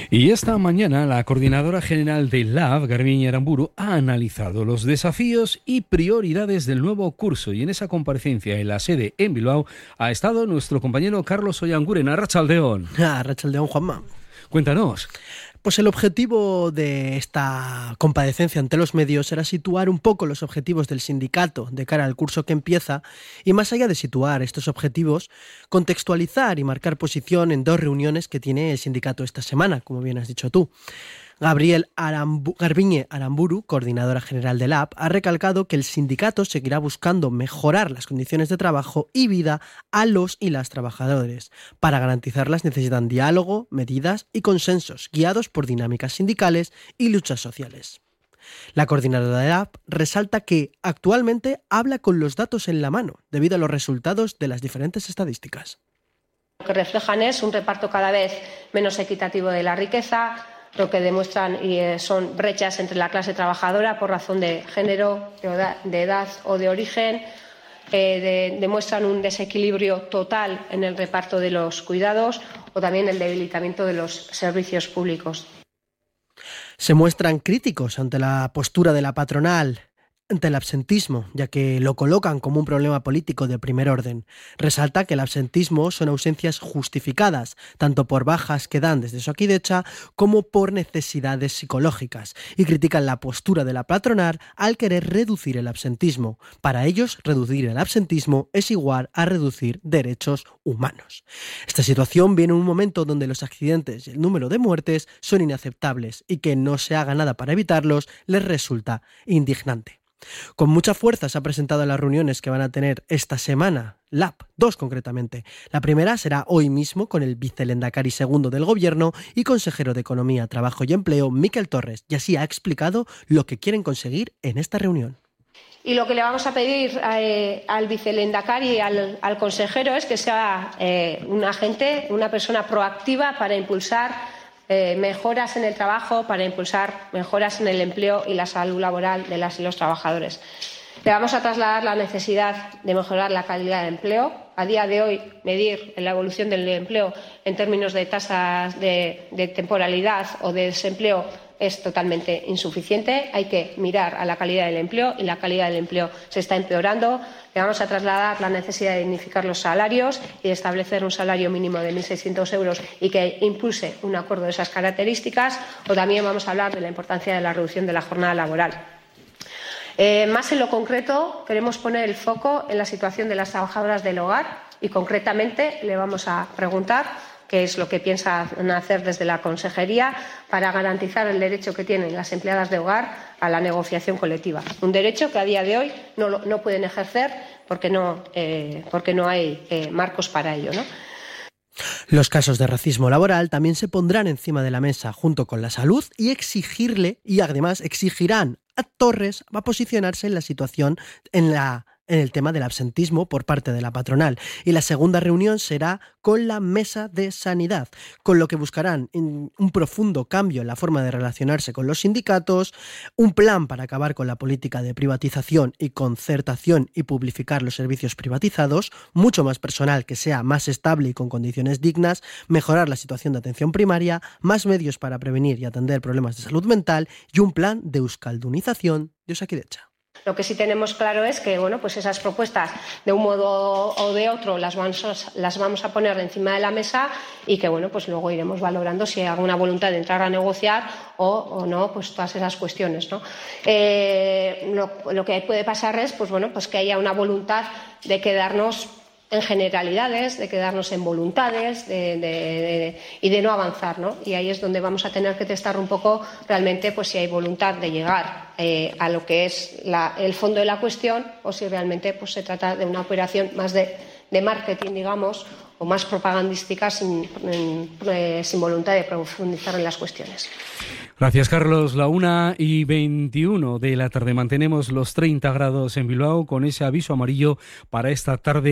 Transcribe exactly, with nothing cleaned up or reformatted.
Y esta mañana la coordinadora general del L A B, Garbiñe Aramburu, ha analizado los desafíos y prioridades del nuevo curso, y en esa comparecencia en la sede en Bilbao ha estado nuestro compañero Carlos Oianguren. Arratsaldeon. Arratsaldeon, Juanma. Cuéntanos. Pues el objetivo de esta comparecencia ante los medios era situar un poco los objetivos del sindicato de cara al curso que empieza y, más allá de situar estos objetivos, contextualizar y marcar posición en dos reuniones que tiene el sindicato esta semana, como bien has dicho tú. Gabriel Arambu- Garbiñe Aramburu, coordinadora general del L A B, ha recalcado que el sindicato seguirá buscando mejorar las condiciones de trabajo y vida a los y las trabajadores. Para garantizarlas necesitan diálogo, medidas y consensos, guiados por dinámicas sindicales y luchas sociales. La coordinadora del L A B resalta que actualmente habla con los datos en la mano, debido a los resultados de las diferentes estadísticas. Lo que reflejan es un reparto cada vez menos equitativo de la riqueza. Lo que demuestran son brechas entre la clase trabajadora por razón de género, de edad o de origen. Eh, de, demuestran un desequilibrio total en el reparto de los cuidados o también el debilitamiento de los servicios públicos. Se muestran críticos ante la postura de la patronal ante el absentismo, ya que lo colocan como un problema político de primer orden. Resalta que el absentismo son ausencias justificadas, tanto por bajas que dan desde Osakidetza como por necesidades psicológicas, y critican la postura de la patronal al querer reducir el absentismo. Para ellos, reducir el absentismo es igual a reducir derechos humanos. Esta situación viene en un momento donde los accidentes y el número de muertes son inaceptables y que no se haga nada para evitarlos les resulta indignante. Con mucha fuerza se ha presentado en las reuniones que van a tener esta semana, L A B, dos concretamente. La primera será hoy mismo con el vicelendakari segundo del Gobierno y consejero de Economía, Trabajo y Empleo, Miquel Torres, y así ha explicado lo que quieren conseguir en esta reunión. Y lo que le vamos a pedir eh, al vicelendakari y al, al consejero es que sea eh, un agente, una persona proactiva para impulsar Eh, mejoras en el trabajo, para impulsar mejoras en el empleo y la salud laboral de las y los trabajadores. Le vamos a trasladar la necesidad de mejorar la calidad del empleo. A día de hoy, medir la evolución del empleo en términos de tasas de, de temporalidad o de desempleo es totalmente insuficiente. Hay que mirar a la calidad del empleo y la calidad del empleo se está empeorando. Le vamos a trasladar la necesidad de dignificar los salarios y de establecer un salario mínimo de mil seiscientos euros y que impulse un acuerdo de esas características. O también vamos a hablar de la importancia de la reducción de la jornada laboral. Eh, más en lo concreto, queremos poner el foco en la situación de las trabajadoras del hogar y, concretamente, le vamos a preguntar qué es lo que piensan hacer desde la Consejería para garantizar el derecho que tienen las empleadas de hogar a la negociación colectiva. Un derecho que a día de hoy no, lo, no pueden ejercer porque no, eh, porque no hay eh, marcos para ello, ¿no? Los casos de racismo laboral también se pondrán encima de la mesa junto con la salud y exigirle, y además exigirán a Torres a posicionarse en la situación en la en el tema del absentismo por parte de la patronal. Y la segunda reunión será con la Mesa de Sanidad, con lo que buscarán un profundo cambio en la forma de relacionarse con los sindicatos, un plan para acabar con la política de privatización y concertación y publificar los servicios privatizados, mucho más personal que sea más estable y con condiciones dignas, mejorar la situación de atención primaria, más medios para prevenir y atender problemas de salud mental y un plan de euskaldunización de Osakidetza. Lo que sí tenemos claro es que bueno, pues esas propuestas de un modo o de otro las vamos, las vamos a poner encima de la mesa y que bueno, pues luego iremos valorando si hay alguna voluntad de entrar a negociar o, o no, pues todas esas cuestiones, ¿no? Eh, lo, lo que puede pasar es pues bueno, pues que haya una voluntad de quedarnos en generalidades, de quedarnos en voluntades de, de, de, y de no avanzar, ¿no? Y ahí es donde vamos a tener que testar un poco realmente pues si hay voluntad de llegar eh, a lo que es la, el fondo de la cuestión o si realmente pues se trata de una operación más de, de marketing, digamos, o más propagandística sin, en, eh, sin voluntad de profundizar en las cuestiones. Gracias, Carlos. La una y veintiuno de la tarde. Mantenemos los treinta grados en Bilbao con ese aviso amarillo para esta tarde.